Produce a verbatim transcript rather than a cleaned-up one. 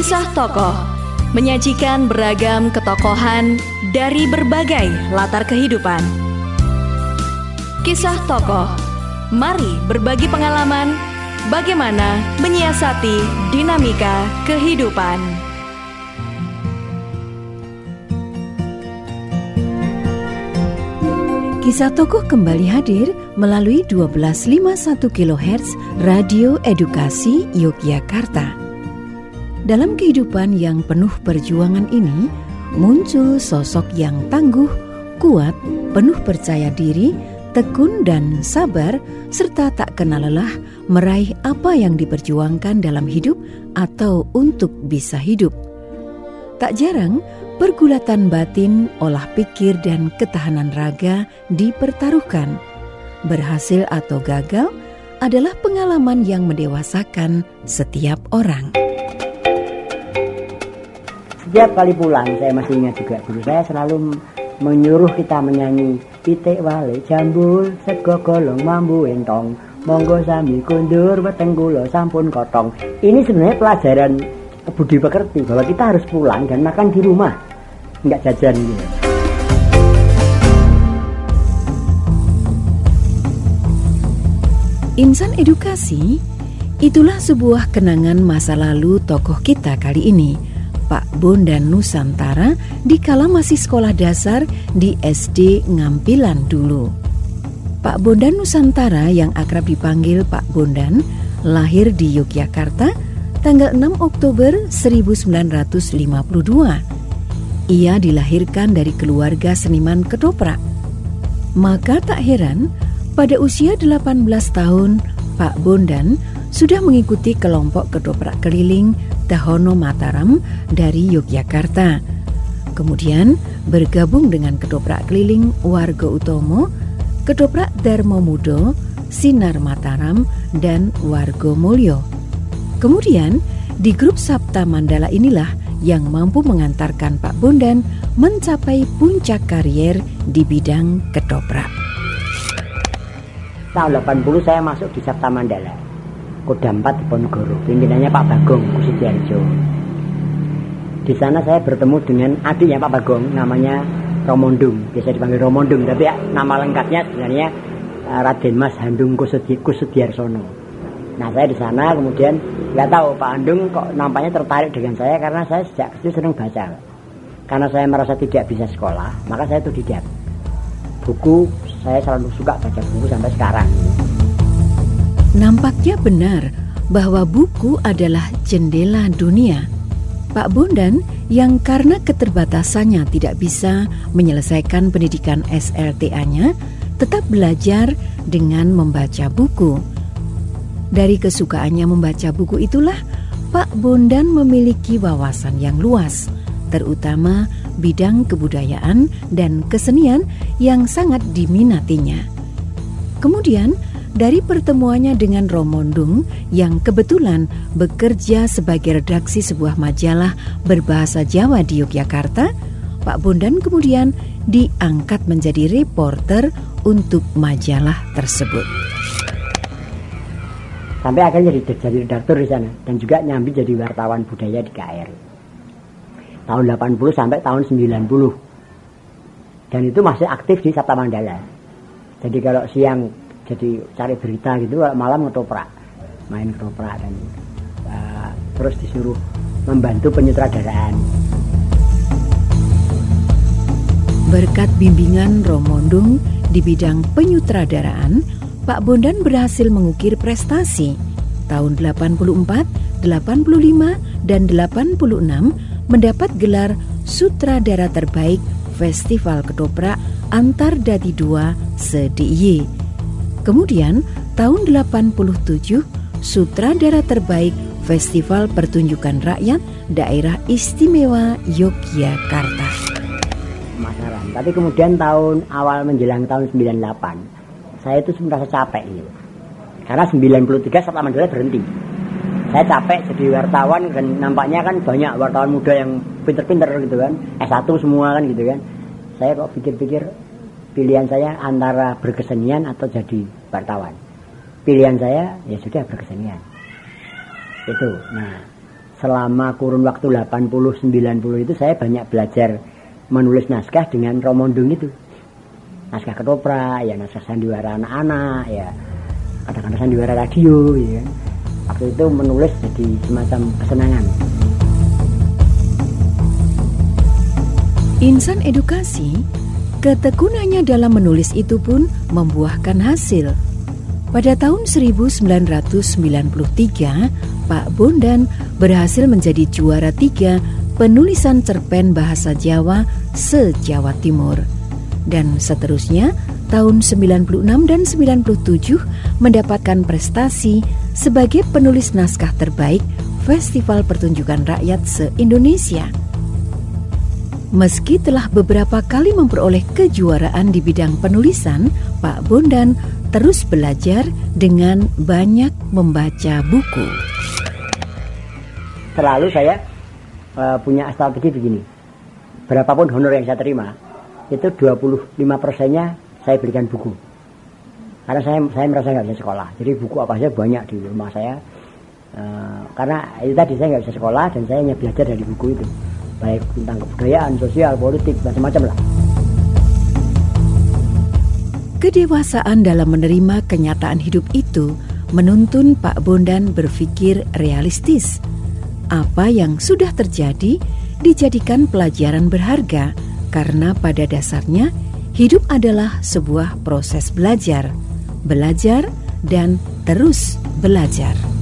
Kisah tokoh menyajikan beragam ketokohan dari berbagai latar kehidupan. Kisah tokoh, mari berbagi pengalaman bagaimana menyiasati dinamika kehidupan. Kisah tokoh kembali hadir melalui dua belas lima puluh satu kilohertz Radio Edukasi Yogyakarta. Dalam kehidupan yang penuh perjuangan ini, muncul sosok yang tangguh, kuat, penuh percaya diri, tekun dan sabar, serta tak kenal lelah meraih apa yang diperjuangkan dalam hidup atau untuk bisa hidup. Tak jarang, pergulatan batin, olah pikir dan ketahanan raga dipertaruhkan. Berhasil atau gagal adalah pengalaman yang mendewasakan setiap orang. Setiap kali pulang, saya masih ingat juga guru saya selalu menyuruh kita menyanyi pitik wale jambul sego golong mambu entong monggo sami kundur weteng kula sampun kotong. Ini sebenarnya pelajaran budi pekerti bahwa kita harus pulang dan makan di rumah, nggak jajan gitu. Insan Edukasi, itulah sebuah kenangan masa lalu tokoh kita kali ini, Pak Bondan Nusantara, di kala masih sekolah dasar di S D Ngampilan dulu. Pak Bondan Nusantara yang akrab dipanggil Pak Bondan, lahir di Yogyakarta tanggal enam Oktober seribu sembilan ratus lima puluh dua. Ia dilahirkan dari keluarga seniman ketoprak. Maka tak heran, pada usia delapan belas tahun, Pak Bondan sudah mengikuti kelompok ketoprak keliling Dahono Mataram dari Yogyakarta. Kemudian bergabung dengan ketoprak keliling Warga Utomo, ketoprak Darmo Mudo, Sinar Mataram, dan Warga Mulyo. Kemudian di grup Sabta Mandala inilah yang mampu mengantarkan Pak Bondan mencapai puncak karier di bidang ketoprak. Tahun delapan puluh saya masuk di Sabta Mandala, Koda empat di Ponorogo, pimpinannya Pak Bagong Kusudiarjo. Di sana saya bertemu dengan adiknya Pak Bagong, namanya Romondung, biasa dipanggil Romondung, tapi ya, nama lengkapnya sebenarnya uh, Raden Mas Handung Kusudi, Kusudiarsono. Nah saya di sana kemudian nggak tahu Pak Handung kok nampaknya tertarik dengan saya karena saya sejak kecil senang baca. Karena saya merasa tidak bisa sekolah, maka saya otodidak. Buku saya selalu suka baca buku sampai sekarang. Nampaknya benar bahwa buku adalah jendela dunia. Pak Bondan yang karena keterbatasannya tidak bisa menyelesaikan pendidikan S L T A-nya, tetap belajar dengan membaca buku. Dari kesukaannya membaca buku itulah Pak Bondan memiliki wawasan yang luas, terutama bidang kebudayaan dan kesenian yang sangat diminatinya. Kemudian dari pertemuannya dengan Romondung yang kebetulan bekerja sebagai redaksi sebuah majalah berbahasa Jawa di Yogyakarta, Pak Bondan kemudian diangkat menjadi reporter untuk majalah tersebut. Sampai akhirnya jadi, jadi redaktur di sana dan juga nyambi jadi wartawan budaya di K R I. Tahun delapan puluh sampai tahun sembilan puluh. Dan itu masih aktif di Sabta Mandala. Jadi kalau siang jadi cari berita gitu, malam ketoprak, main ketoprak dan uh, terus disuruh membantu penyutradaraan. Berkat bimbingan Romondung di bidang penyutradaraan, Pak Bondan berhasil mengukir prestasi. Tahun delapan puluh empat, delapan puluh lima, dan delapan puluh enam mendapat gelar Sutradara Terbaik Festival Ketoprak Antar Dadi dua se-D I Y. Kemudian tahun delapan puluh tujuh Sutradara Terbaik Festival Pertunjukan Rakyat Daerah Istimewa Yogyakarta. Masalah. Tapi kemudian tahun awal menjelang tahun sembilan puluh delapan, saya itu merasa capek gitu. Karena sembilan puluh tiga Sabta Mandala berhenti. Saya capek jadi wartawan dan nampaknya kan banyak wartawan muda yang pinter-pinter gitu kan, S satu semua kan gitu kan. Saya kok pikir-pikir pilihan saya antara berkesenian atau jadi wartawan. Pilihan saya ya sudah berkesenian. Itu. Nah, selama kurun waktu delapan puluh sembilan puluh itu saya banyak belajar menulis naskah dengan Romondung itu. Naskah ketoprak, ya naskah sandiwara anak-anak, ya kadang-kadang sandiwara radio, ya kan. Waktu itu menulis jadi semacam kesenangan. Insan edukasi, ketekunannya dalam menulis itu pun membuahkan hasil. Pada tahun seribu sembilan ratus sembilan puluh tiga, Pak Bondan berhasil menjadi juara tiga penulisan cerpen bahasa Jawa se-Jawa Timur. Dan seterusnya, tahun sembilan puluh enam dan sembilan puluh tujuh mendapatkan prestasi sebagai penulis naskah terbaik Festival Pertunjukan Rakyat se-Indonesia. Meski telah beberapa kali memperoleh kejuaraan di bidang penulisan, Pak Bondan terus belajar dengan banyak membaca buku. Selalu saya uh, punya strategi begini. Berapapun honor yang saya terima, itu dua puluh lima persennya saya berikan buku. Karena saya saya merasa nggak bisa sekolah. Jadi buku apa saja banyak di rumah saya. Uh, karena itu tadi saya nggak bisa sekolah dan saya hanya belajar dari buku itu. Baik tentang kebudayaan, sosial, politik, macam-macam lah. Kedewasaan dalam menerima kenyataan hidup itu menuntun Pak Bondan berpikir realistis. Apa yang sudah terjadi dijadikan pelajaran berharga karena pada dasarnya hidup adalah sebuah proses belajar, belajar dan terus belajar.